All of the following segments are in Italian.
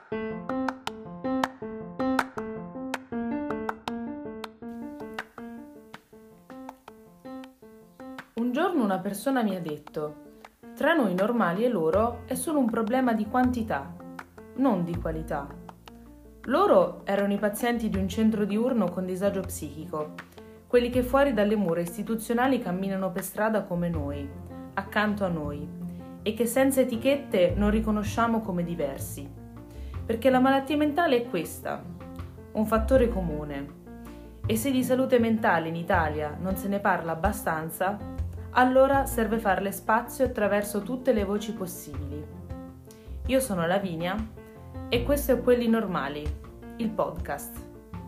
Un giorno una persona mi ha detto: tra noi normali e loro è solo un problema di quantità, non di qualità. Loro erano i pazienti di un centro diurno con disagio psichico, quelli che fuori dalle mura istituzionali camminano per strada come noi, accanto a noi, e che senza etichette non riconosciamo come diversi. Perché la malattia mentale è questa, un fattore comune. E se di salute mentale in Italia non se ne parla abbastanza, allora serve farle spazio attraverso tutte le voci possibili. Io sono Lavinia e questo è Quelli Normali, il podcast.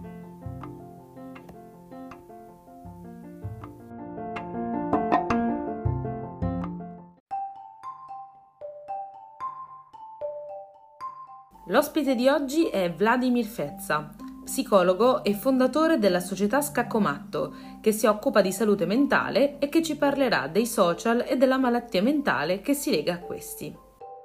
L'ospite di oggi è Vladimir Fezza, psicologo e fondatore della società Scaccomatto, che si occupa di salute mentale e che ci parlerà dei social e della malattia mentale che si lega a questi.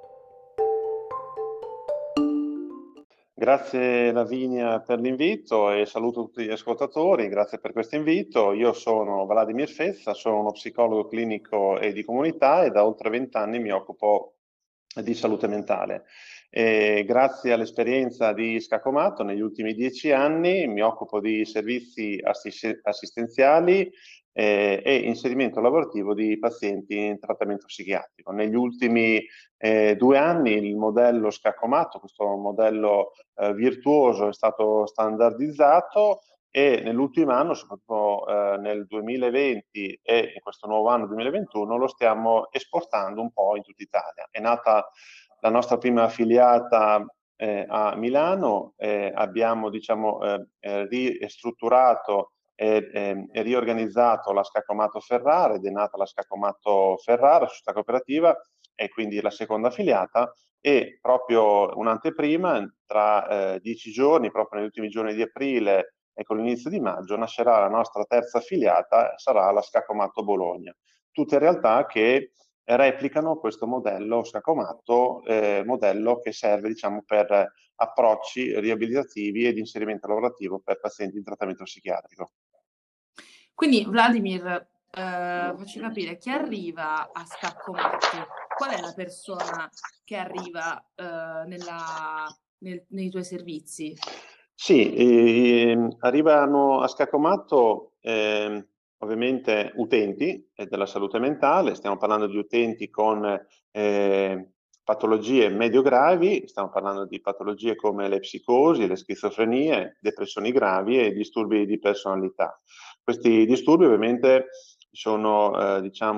Grazie Lavinia per l'invito e saluto tutti gli ascoltatori, grazie per questo invito. Io sono Vladimir Fezza, sono uno psicologo clinico e di comunità e da oltre 20 anni mi occupo di salute mentale. E grazie all'esperienza di Scaccomatto negli ultimi 10 anni mi occupo di servizi assistenziali e inserimento lavorativo di pazienti in trattamento psichiatrico. Negli ultimi 2 anni il modello Scaccomatto, questo modello virtuoso, è stato standardizzato e nell'ultimo anno, soprattutto nel 2020 e in questo nuovo anno 2021, lo stiamo esportando un po' in tutta Italia. È nata la nostra prima affiliata a Milano, abbiamo ristrutturato e riorganizzato la Scaccomatto Ferrara ed è nata la Scaccomatto Ferrara, società cooperativa, e quindi la seconda affiliata, e proprio un'anteprima, tra 10 giorni, proprio negli ultimi giorni di aprile e con l'inizio di maggio, nascerà la nostra terza affiliata, sarà la Scaccomatto Bologna. Tutte realtà che replicano questo modello Scaccomatto, modello che serve per approcci riabilitativi e di inserimento lavorativo per pazienti in trattamento psichiatrico. Quindi Vladimir, facci capire, chi arriva a Scaccomatto? Qual è la persona che arriva nei tuoi servizi? Sì, arrivano a Scaccomatto ovviamente utenti della salute mentale, stiamo parlando di utenti con patologie medio-gravi, stiamo parlando di patologie come le psicosi, le schizofrenie, depressioni gravi e disturbi di personalità. Questi disturbi ovviamente sono,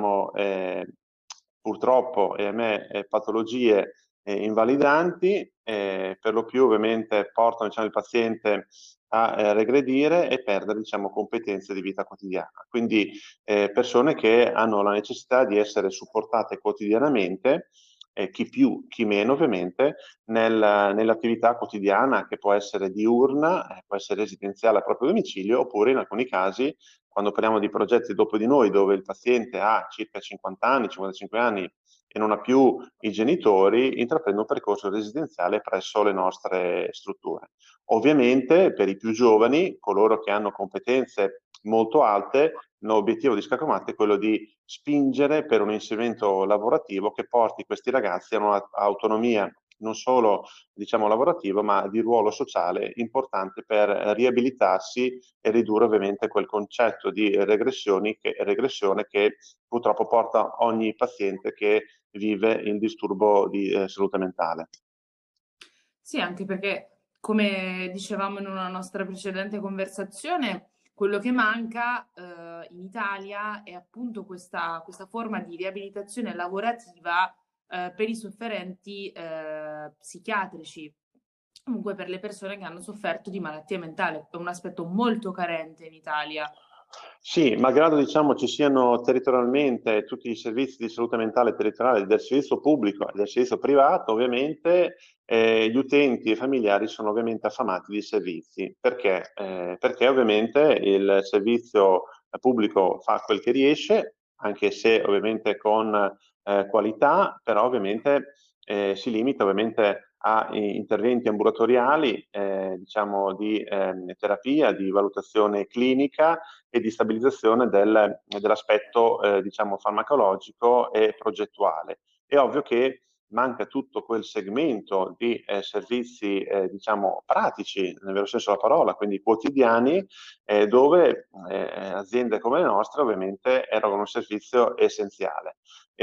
purtroppo e ahimè, patologie invalidanti, per lo più ovviamente portano il paziente a regredire e perdere competenze di vita quotidiana. Quindi persone che hanno la necessità di essere supportate quotidianamente, chi più, chi meno ovviamente, nell'attività quotidiana che può essere diurna, può essere residenziale a proprio domicilio, oppure in alcuni casi, quando parliamo di progetti dopo di noi, dove il paziente ha circa 50 anni, 55 anni e non ha più i genitori, intraprende un percorso residenziale presso le nostre strutture. Ovviamente per i più giovani, coloro che hanno competenze molto alte, l'obiettivo di Scaccomatto è quello di spingere per un inserimento lavorativo che porti questi ragazzi a un'autonomia non solo lavorativa, ma di ruolo sociale importante per riabilitarsi e ridurre ovviamente quel concetto di regressione che purtroppo porta ogni paziente che vive il disturbo di salute mentale. Sì, anche perché, come dicevamo in una nostra precedente conversazione, quello che manca in Italia è appunto questa forma di riabilitazione lavorativa per i sofferenti psichiatrici, comunque per le persone che hanno sofferto di malattia mentale. È un aspetto molto carente in Italia. Sì, malgrado ci siano territorialmente tutti i servizi di salute mentale territoriale del servizio pubblico e del servizio privato, ovviamente gli utenti e i familiari sono ovviamente affamati di servizi. Perché? Perché ovviamente il servizio pubblico fa quel che riesce, anche se ovviamente con qualità, però ovviamente si limita ovviamente a interventi ambulatoriali, diciamo, di terapia, di valutazione clinica e di stabilizzazione dell'aspetto, diciamo, farmacologico e progettuale. È ovvio che manca tutto quel segmento di servizi, diciamo, pratici, nel vero senso della parola, quindi quotidiani, dove aziende come le nostre ovviamente erogano un servizio essenziale.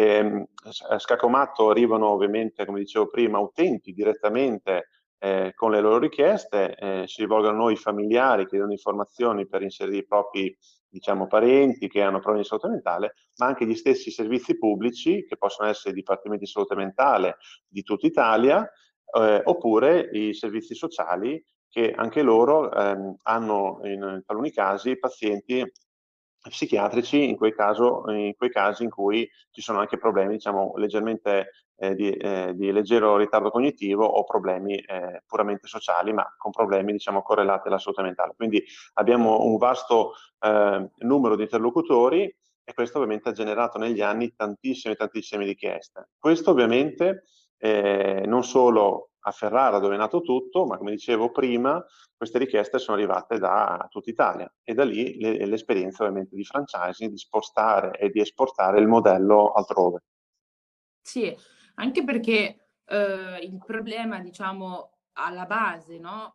A Scacomatto arrivano ovviamente, come dicevo prima, utenti direttamente con le loro richieste, si rivolgono a noi familiari, chiedono informazioni per inserire i propri, diciamo, parenti che hanno problemi di salute mentale, ma anche gli stessi servizi pubblici, che possono essere i dipartimenti di salute mentale di tutta Italia, oppure i servizi sociali, che anche loro hanno in taluni casi pazienti psichiatrici in quei casi in cui ci sono anche problemi, diciamo, leggermente di leggero ritardo cognitivo o problemi puramente sociali, ma con problemi, diciamo, correlati alla salute mentale. Quindi abbiamo un vasto numero di interlocutori e questo ovviamente ha generato negli anni tantissime richieste. Questo ovviamente non solo a Ferrara dove è nato tutto, ma come dicevo prima, queste richieste sono arrivate da tutta Italia e da lì l'esperienza ovviamente di franchising, di spostare e di esportare il modello altrove. Sì, anche perché, il problema diciamo alla base, no,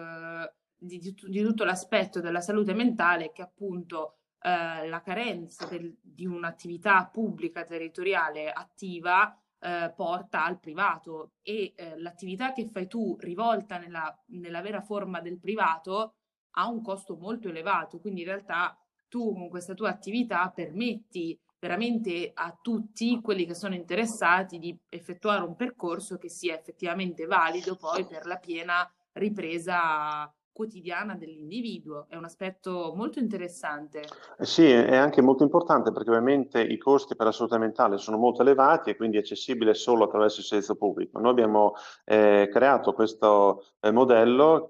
di tutto l'aspetto della salute mentale è che appunto, la carenza di un'attività pubblica territoriale attiva, porta al privato e, l'attività che fai tu rivolta nella vera forma del privato ha un costo molto elevato. Quindi in realtà tu con questa tua attività permetti veramente a tutti quelli che sono interessati di effettuare un percorso che sia effettivamente valido poi per la piena ripresa quotidiana dell'individuo. È un aspetto molto interessante. Sì, è anche molto importante perché ovviamente i costi per la salute mentale sono molto elevati e quindi è accessibile solo attraverso il servizio pubblico. Noi abbiamo creato questo modello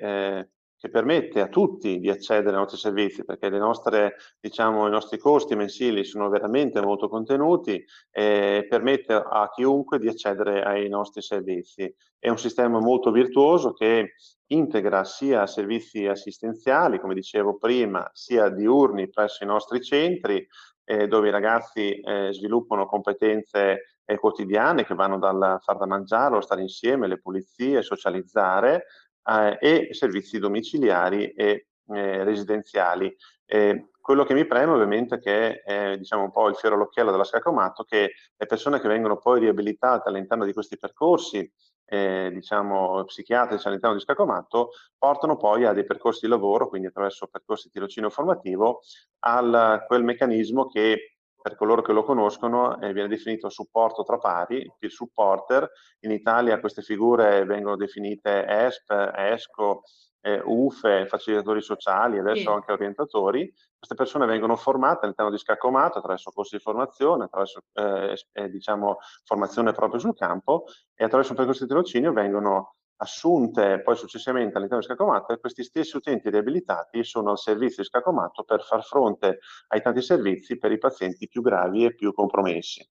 che permette a tutti di accedere ai nostri servizi perché diciamo, i nostri costi mensili sono veramente molto contenuti e permette a chiunque di accedere ai nostri servizi. È un sistema molto virtuoso che integra sia servizi assistenziali, come dicevo prima, sia diurni presso i nostri centri, dove i ragazzi sviluppano competenze quotidiane che vanno dal far da mangiare, lo stare insieme, le pulizie, socializzare, e servizi domiciliari e residenziali. Quello che mi preme ovviamente che è diciamo un po' il fiore all'occhiello della Scacomatto, che le persone che vengono poi riabilitate all'interno di questi percorsi diciamo, psichiatrici all'interno di Scacomatto, portano poi a dei percorsi di lavoro, quindi attraverso percorsi di tirocinio formativo, quel meccanismo che per coloro che lo conoscono viene definito supporto tra pari, il supporter. In Italia queste figure vengono definite ESP, ESCO, UFE, facilitatori sociali, adesso Sì. anche orientatori. Queste persone vengono formate all'interno di Scaccomato attraverso corsi di formazione, attraverso diciamo, formazione proprio sul campo e attraverso un percorso di tirocinio vengono assunte poi successivamente all'interno di Scaccomatto e questi stessi utenti riabilitati sono al servizio di Scaccomatto per far fronte ai tanti servizi per i pazienti più gravi e più compromessi.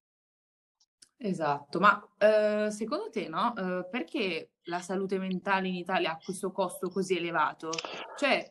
Esatto, ma secondo te, no, perché la salute mentale in Italia ha questo costo così elevato? Cioè,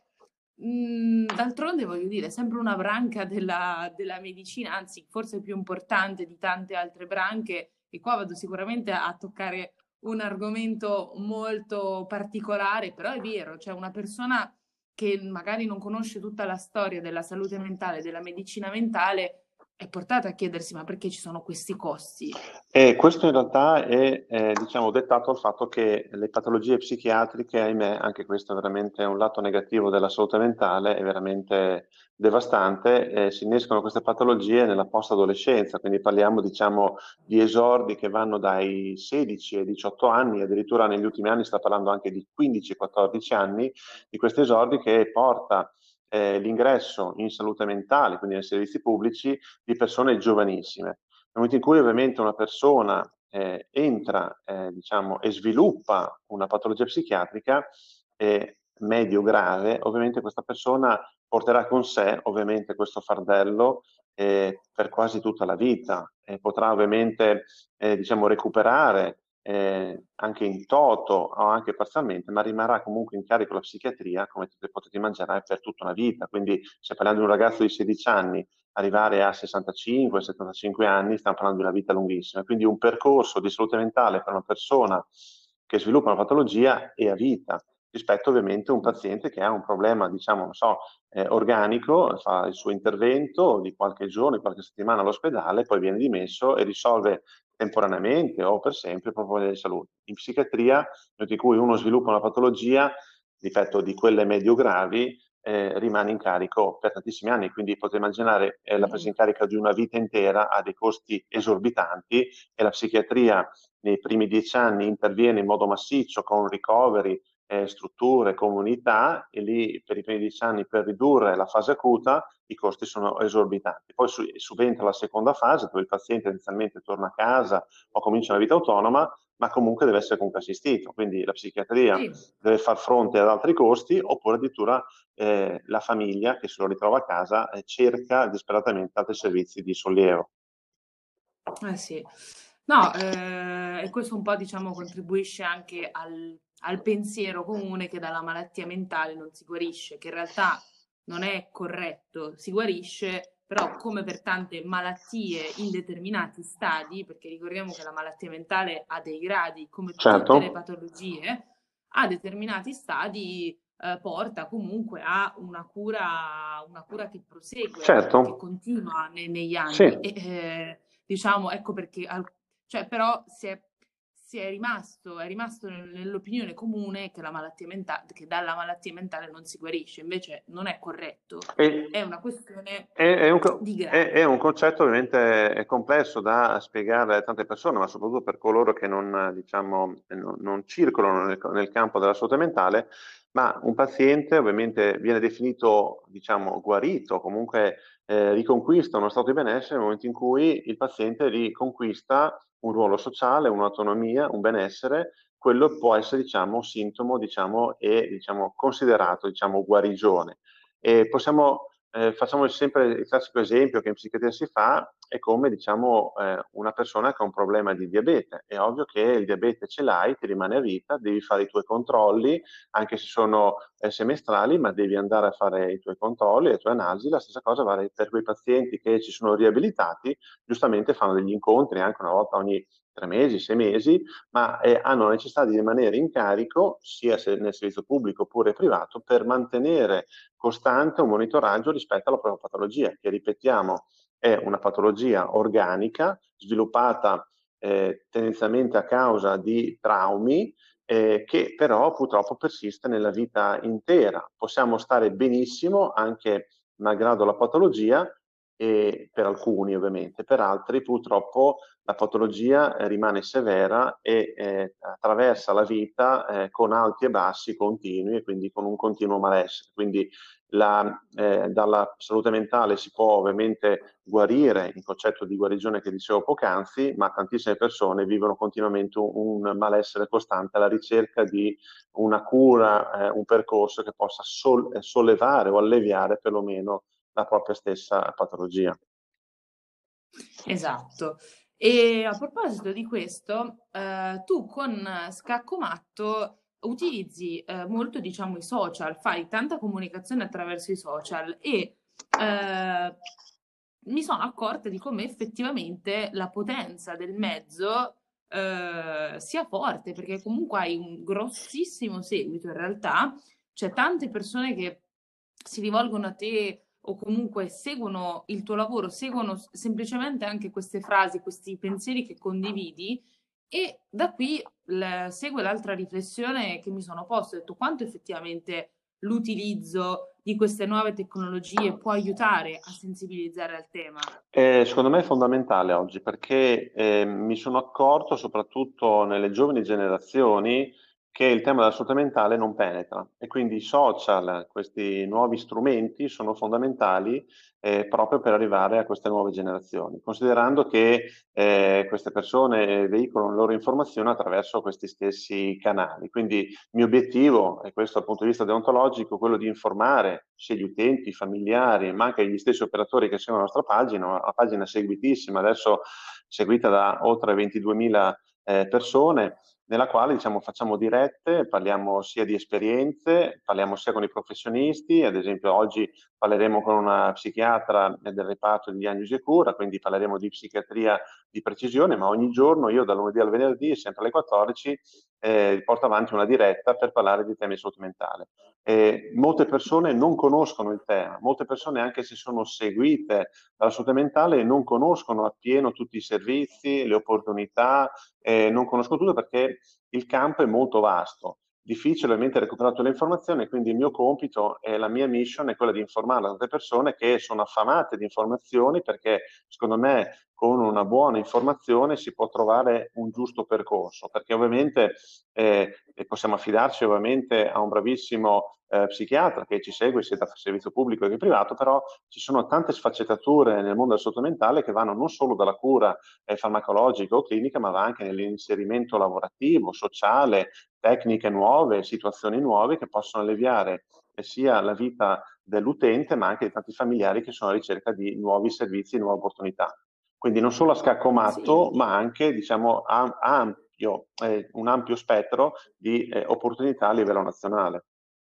d'altronde voglio dire, è sempre una branca della medicina, anzi forse più importante di tante altre branche, e qua vado sicuramente a toccare un argomento molto particolare, però è vero, cioè una persona che magari non conosce tutta la storia della salute mentale, della medicina mentale, è portata a chiedersi: "Ma perché ci sono questi costi?" E questo in realtà è, diciamo, dettato dal fatto che le patologie psichiatriche, ahimè, anche questo è veramente un lato negativo della salute mentale, è veramente devastante, si innescano queste patologie nella post-adolescenza, quindi parliamo, diciamo, di esordi che vanno dai 16 ai 18 anni, addirittura negli ultimi anni si sta parlando anche di 15-14 anni, di questi esordi che porta l'ingresso in salute mentale, quindi nei servizi pubblici, di persone giovanissime. Nel momento in cui ovviamente una persona entra diciamo, e sviluppa una patologia psichiatrica medio-grave, ovviamente questa persona porterà con sé ovviamente questo fardello per quasi tutta la vita e potrà ovviamente diciamo, recuperare anche in toto o anche parzialmente, ma rimarrà comunque in carico la psichiatria, come potete immaginare, per tutta una vita. Quindi se parliamo di un ragazzo di 16 anni, arrivare a 65-75 anni, stiamo parlando di una vita lunghissima. Quindi un percorso di salute mentale per una persona che sviluppa una patologia è a vita, rispetto ovviamente a un paziente che ha un problema, diciamo, non so, organico, fa il suo intervento di qualche giorno, di qualche settimana all'ospedale, poi viene dimesso e risolve temporaneamente o per sempre il problema di salute. In psichiatria, nel momento in cui uno sviluppa una patologia, ripeto, di quelle medio-gravi, rimane in carico per tantissimi anni, quindi potete immaginare la presa in carico di una vita intera ha dei costi esorbitanti e la psichiatria nei primi 10 anni interviene in modo massiccio con ricoveri, strutture, comunità e lì per i primi 10 anni per ridurre la fase acuta i costi sono esorbitanti. Poi subentra la seconda fase dove il paziente inizialmente torna a casa o comincia una vita autonoma, ma comunque deve essere comunque assistito, quindi la psichiatria Sì. deve far fronte ad altri costi oppure addirittura la famiglia che se lo ritrova a casa cerca disperatamente altri servizi di sollievo. Eh sì. No, e questo un po', diciamo, contribuisce anche al pensiero comune che dalla malattia mentale non si guarisce, che in realtà non è corretto, si guarisce, però come per tante malattie in determinati stadi, perché ricordiamo che la malattia mentale ha dei gradi, come tutte le Certo, patologie, a determinati stadi porta comunque a una cura che prosegue, che certo, continua negli sì. anni. E, diciamo, ecco perché, cioè, però è rimasto nell'opinione comune che che dalla malattia mentale non si guarisce, invece non è corretto, E, è una questione di è gradi. un concetto ovviamente complesso da spiegare a tante persone, ma soprattutto per coloro che non, diciamo, non circolano nel campo della salute mentale, ma un paziente ovviamente viene definito, diciamo, guarito, comunque riconquista uno stato di benessere nel momento in cui il paziente riconquista un ruolo sociale, un'autonomia, un benessere, quello può essere, diciamo, sintomo, diciamo, e diciamo, considerato, diciamo, guarigione. E facciamo sempre il classico esempio che in psichiatria si fa, è come diciamo una persona che ha un problema di diabete. È ovvio che il diabete ce l'hai, ti rimane a vita, devi fare i tuoi controlli, anche se sono semestrali, ma devi andare a fare i tuoi controlli, le tue analisi. La stessa cosa vale per quei pazienti che ci sono riabilitati, giustamente fanno degli incontri anche una volta ogni 3 mesi, 6 mesi, ma hanno la necessità di rimanere in carico, sia nel servizio pubblico oppure privato, per mantenere costante un monitoraggio rispetto alla propria patologia, che ripetiamo è una patologia organica sviluppata tendenzialmente a causa di traumi che però purtroppo persiste nella vita intera. Possiamo stare benissimo anche malgrado la patologia, e per alcuni ovviamente, per altri purtroppo la patologia rimane severa e attraversa la vita con alti e bassi continui e quindi con un continuo malessere. Quindi dalla salute mentale si può ovviamente guarire, il concetto di guarigione che dicevo poc'anzi, ma tantissime persone vivono continuamente un malessere costante alla ricerca di una cura, un percorso che possa sollevare o alleviare perlomeno la propria stessa patologia. Esatto. E a proposito di questo, tu con Scacco Matto utilizzi molto, diciamo, i social, fai tanta comunicazione attraverso i social e eh, mi sono accorta di come effettivamente la potenza del mezzo sia forte, perché comunque hai un grossissimo seguito in realtà, c'è tante persone che si rivolgono a te o comunque seguono il tuo lavoro, seguono semplicemente anche queste frasi, questi pensieri che condividi e da qui segue l'altra riflessione che mi sono posto, ho detto quanto effettivamente l'utilizzo di queste nuove tecnologie può aiutare a sensibilizzare al tema. Secondo me è fondamentale oggi perché mi sono accorto, soprattutto nelle giovani generazioni, che il tema della salute mentale non penetra e quindi i social, questi nuovi strumenti, sono fondamentali proprio per arrivare a queste nuove generazioni, considerando che queste persone veicolano le loro informazioni attraverso questi stessi canali. Quindi il mio obiettivo, e questo dal punto di vista deontologico, è quello di informare sia gli utenti, i familiari, ma anche gli stessi operatori che seguono la nostra pagina, una pagina seguitissima, adesso seguita da oltre 22.000 persone, nella quale diciamo, facciamo dirette, parliamo sia di esperienze, parliamo sia con i professionisti, ad esempio oggi parleremo con una psichiatra del reparto di diagnosi e cura, quindi parleremo di psichiatria di precisione, ma ogni giorno io dal lunedì al venerdì, sempre alle 14, porto avanti una diretta per parlare di temi di salute mentale. Molte persone non conoscono il tema, molte persone anche se sono seguite dalla salute mentale non conoscono appieno tutti i servizi, le opportunità, non conoscono tutto perché il campo è molto vasto. Difficile ovviamente recuperare tutte le informazioni, quindi il mio compito e la mia mission è quella di informare altre persone che sono affamate di informazioni, perché secondo me con una buona informazione si può trovare un giusto percorso, perché ovviamente possiamo affidarci ovviamente a un bravissimo psichiatra che ci segue sia da servizio pubblico che privato, però ci sono tante sfaccettature nel mondo del salute mentale che vanno non solo dalla cura farmacologica o clinica, ma va anche nell'inserimento lavorativo, sociale, tecniche nuove, situazioni nuove che possono alleviare sia la vita dell'utente, ma anche di tanti familiari che sono alla ricerca di nuovi servizi, nuove opportunità. Quindi non solo a scacco Sì, matto, ma anche diciamo, un ampio spettro di opportunità a livello nazionale.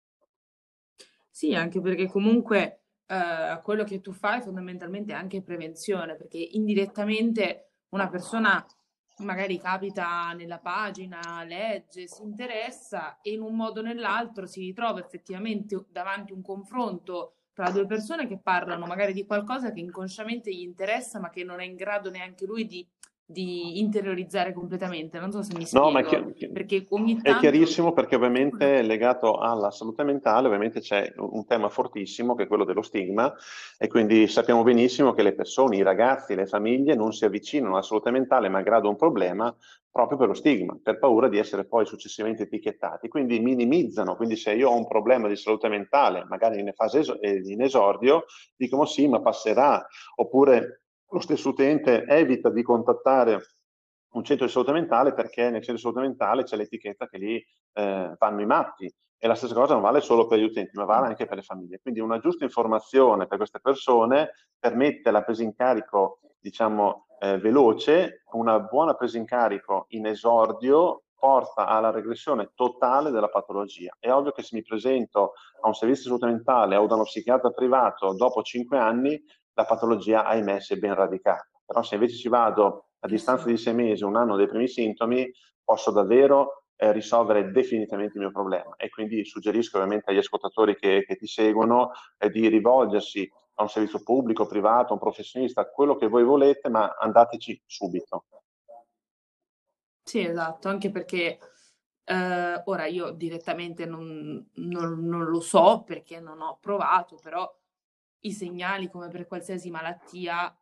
sì, anche perché comunque quello che tu fai fondamentalmente è anche prevenzione, perché indirettamente una persona magari capita nella pagina, legge, si interessa e in un modo o nell'altro si ritrova effettivamente davanti a un confronto tra due persone che parlano magari di qualcosa che inconsciamente gli interessa, ma che non è in grado neanche lui di interiorizzare completamente. Non so se mi No, ma spiego, perché ogni è tanto... chiarissimo perché ovviamente legato alla salute mentale, ovviamente c'è un tema fortissimo che è quello dello stigma e quindi sappiamo benissimo che le persone, i ragazzi, le famiglie non si avvicinano alla salute mentale malgrado un problema proprio per lo stigma, per paura di essere poi successivamente etichettati, quindi minimizzano, quindi se io ho un problema di salute mentale, magari in fase in esordio, dicono sì, ma passerà, oppure lo stesso utente evita di contattare un centro di salute mentale perché nel centro di salute mentale c'è l'etichetta che lì vanno i matti. E la stessa cosa non vale solo per gli utenti, ma vale anche per le famiglie. Quindi una giusta informazione per queste persone permette la presa in carico, diciamo, veloce, una buona presa in carico in esordio porta alla regressione totale della patologia. È ovvio che se mi presento a un servizio di salute mentale o da uno psichiatra privato dopo 5 anni, la patologia, ahimè, si è ben radicata. Però se invece ci vado a Eh distanza sì. di 6 mesi, un anno dei primi sintomi, posso davvero risolvere definitivamente il mio problema. E quindi suggerisco ovviamente agli ascoltatori che ti seguono di rivolgersi a un servizio pubblico, privato, a un professionista, quello che voi volete, ma andateci subito. Sì, esatto, anche perché ora io direttamente non lo so perché non ho provato, però i segnali, come per qualsiasi malattia,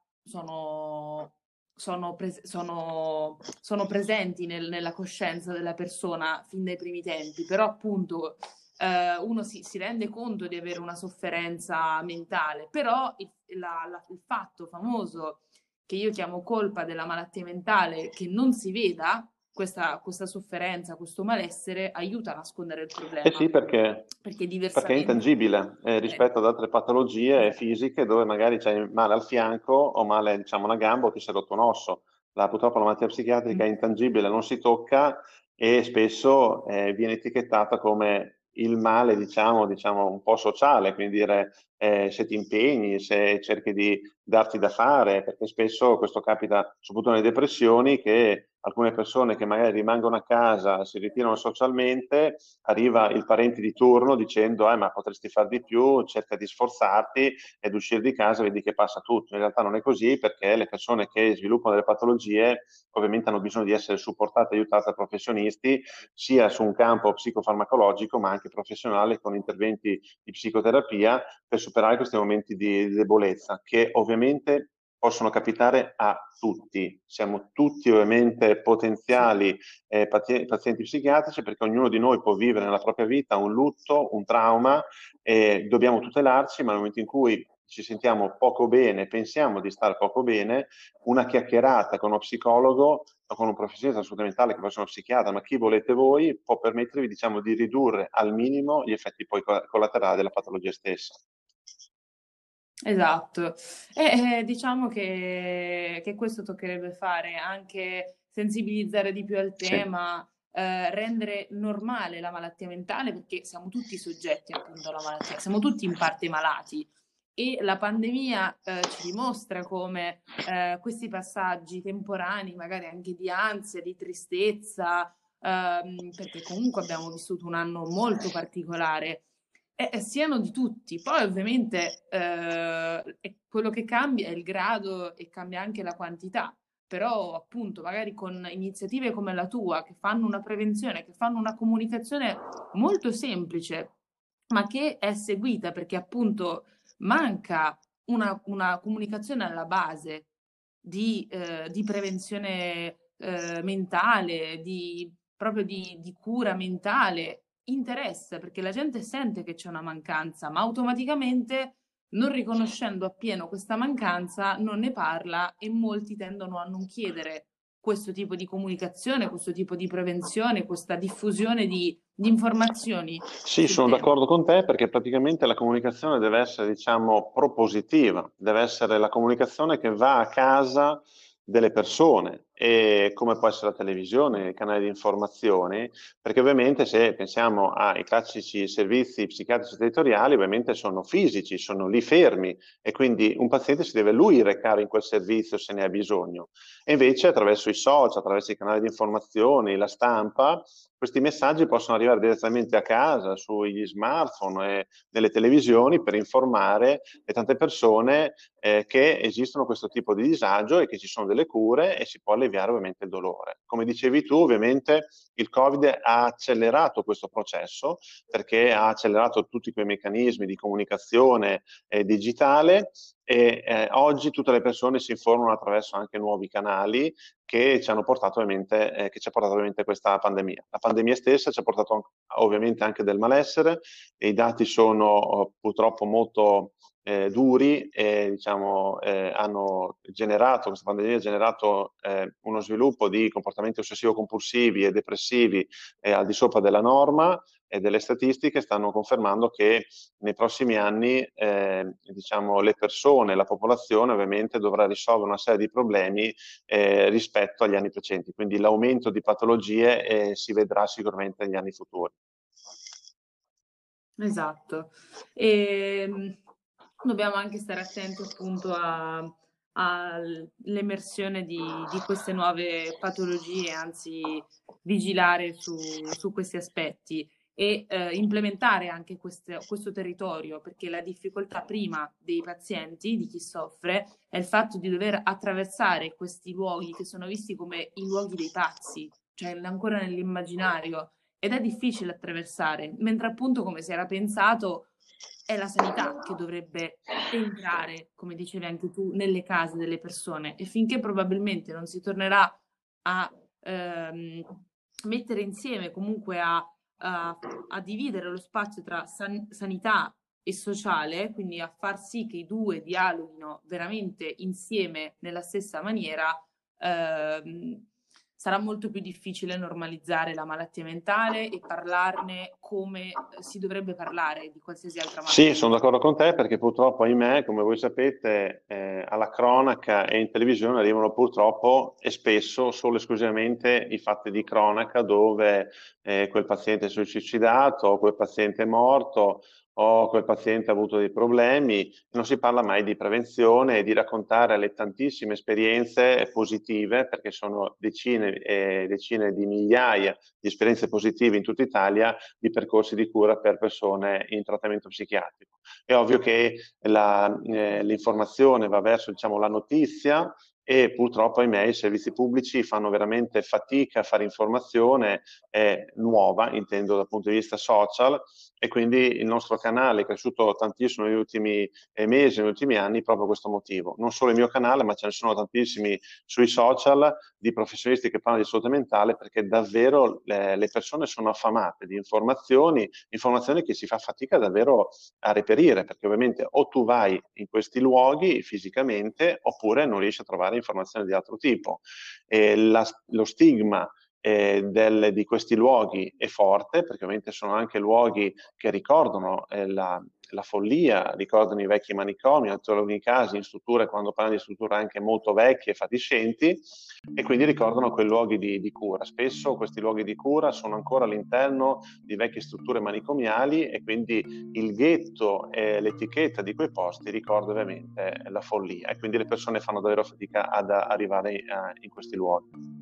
sono presenti nella coscienza della persona fin dai primi tempi, però appunto uno si rende conto di avere una sofferenza mentale, però il fatto famoso che io chiamo colpa della malattia mentale, che non si veda questa sofferenza, questo malessere, aiuta a nascondere il Eh problema, sì, perché perché è diversamente... intangibile rispetto ad altre patologie Eh, fisiche dove magari c'hai male al fianco o male, diciamo, una gamba o ti sei rotto un osso. Purtroppo la malattia psichiatrica è intangibile, non si tocca e spesso viene etichettata come il male, diciamo, un po' sociale, quindi dire se ti impegni, se cerchi di darti da fare, perché spesso questo capita soprattutto nelle depressioni, che alcune persone che magari rimangono a casa, si ritirano socialmente, arriva il parente di turno dicendo ma potresti far di più, cerca di sforzarti ed uscire di casa e vedi che passa tutto. In realtà non è così perché le persone che sviluppano delle patologie ovviamente hanno bisogno di essere supportate e aiutate da professionisti sia su un campo psicofarmacologico ma anche professionale con interventi di psicoterapia per superare questi momenti di debolezza che ovviamente possono capitare a tutti. Siamo tutti ovviamente sì. potenziali pazienti psichiatrici perché ognuno di noi può vivere nella propria vita un lutto, un trauma e dobbiamo tutelarci, ma nel momento in cui ci sentiamo poco bene, pensiamo di stare poco bene, una chiacchierata con uno psicologo o con un professionista assolutamente mentale che può essere uno psichiatra, ma chi volete voi, può permettervi diciamo, di ridurre al minimo gli effetti poi collaterali della patologia stessa. Esatto. Diciamo che questo toccherebbe fare anche sensibilizzare di più al Sì. tema, rendere normale la malattia mentale, perché siamo tutti soggetti appunto alla malattia, siamo tutti in parte malati. E la pandemia ci dimostra come questi passaggi temporanei, magari anche di ansia, di tristezza, perché comunque abbiamo vissuto un anno molto particolare, siano di tutti. Poi ovviamente quello che cambia è il grado e cambia anche la quantità, però appunto magari con iniziative come la tua che fanno una prevenzione, che fanno una comunicazione molto semplice, ma che è seguita perché appunto manca una comunicazione alla base di prevenzione mentale, proprio di cura mentale, interessa perché la gente sente che c'è una mancanza, ma automaticamente non riconoscendo appieno questa mancanza non ne parla e molti tendono a non chiedere questo tipo di comunicazione, questo tipo di prevenzione, questa diffusione di informazioni Sì, sul sono tema. d'accordo con te perché praticamente la comunicazione deve essere, diciamo, propositiva, deve essere la comunicazione che va a casa delle persone e come può essere la televisione, i canali di informazione, perché ovviamente se pensiamo ai classici servizi psichiatrici territoriali, ovviamente sono fisici, sono lì fermi e quindi un paziente si deve lui recare in quel servizio se ne ha bisogno. E invece attraverso i social, attraverso i canali di informazione, la stampa, questi messaggi possono arrivare direttamente a casa, sugli smartphone e nelle televisioni per informare le tante persone che esistono questo tipo di disagio e che ci sono delle cure e si può alleviare ovviamente il dolore. Come dicevi tu, ovviamente il Covid ha accelerato questo processo perché ha accelerato tutti quei meccanismi di comunicazione digitale e oggi tutte le persone si informano attraverso anche nuovi canali che ci hanno portato ovviamente, che ci ha portato ovviamente questa pandemia. La pandemia stessa ci ha portato ovviamente anche del malessere e i dati sono purtroppo molto duri e diciamo, hanno generato, questa pandemia ha generato uno sviluppo di comportamenti ossessivo-compulsivi e depressivi al di sopra della norma e delle statistiche stanno confermando che nei prossimi anni diciamo, le persone, la popolazione ovviamente dovrà risolvere una serie di problemi rispetto agli anni precedenti, quindi l'aumento di patologie si vedrà sicuramente negli anni futuri. Esatto. E dobbiamo anche stare attenti appunto all'emersione di queste nuove patologie, anzi vigilare su questi aspetti e implementare anche questo territorio, perché la difficoltà prima dei pazienti, di chi soffre, è il fatto di dover attraversare questi luoghi che sono visti come i luoghi dei pazzi, cioè ancora nell'immaginario ed è difficile attraversare, mentre appunto come si era pensato è la sanità che dovrebbe entrare, come dicevi anche tu, nelle case delle persone e finché probabilmente non si tornerà a mettere insieme, comunque a dividere lo spazio tra sanità e sociale, quindi a far sì che i due dialoghino veramente insieme nella stessa maniera, ehm, sarà molto più difficile normalizzare la malattia mentale e parlarne come si dovrebbe parlare di qualsiasi altra Sì, malattia. sono d'accordo con te perché purtroppo, ahimè, come voi sapete, alla cronaca e in televisione arrivano purtroppo e spesso solo e esclusivamente i fatti di cronaca dove quel paziente si è suicidato, o quel paziente è morto, o quel paziente ha avuto dei problemi. Non si parla mai di prevenzione e di raccontare le tantissime esperienze positive, perché sono decine e decine di migliaia di esperienze positive in tutta Italia di percorsi di cura per persone in trattamento psichiatrico. È ovvio che l'informazione va verso, diciamo, la notizia e purtroppo, ahimè, i servizi pubblici fanno veramente fatica a fare informazione nuova, intendo dal punto di vista social, e quindi il nostro canale è cresciuto tantissimo negli ultimi mesi, negli ultimi anni, proprio per questo motivo. Non solo il mio canale, ma ce ne sono tantissimi sui social di professionisti che parlano di salute mentale perché davvero le persone sono affamate di informazioni, informazioni che si fa fatica davvero a reperire, perché ovviamente o tu vai in questi luoghi fisicamente oppure non riesci a trovare informazioni di altro tipo. Lo stigma di questi luoghi è forte, perché ovviamente sono anche luoghi che ricordano la follia, ricordano i vecchi manicomi, in alcuni casi in strutture, quando parliamo di strutture anche molto vecchie e fatiscenti, e quindi ricordano quei luoghi di cura. Spesso questi luoghi di cura sono ancora all'interno di vecchie strutture manicomiali e quindi il ghetto e l'etichetta di quei posti ricorda ovviamente la follia, e quindi le persone fanno davvero fatica ad arrivare in questi luoghi.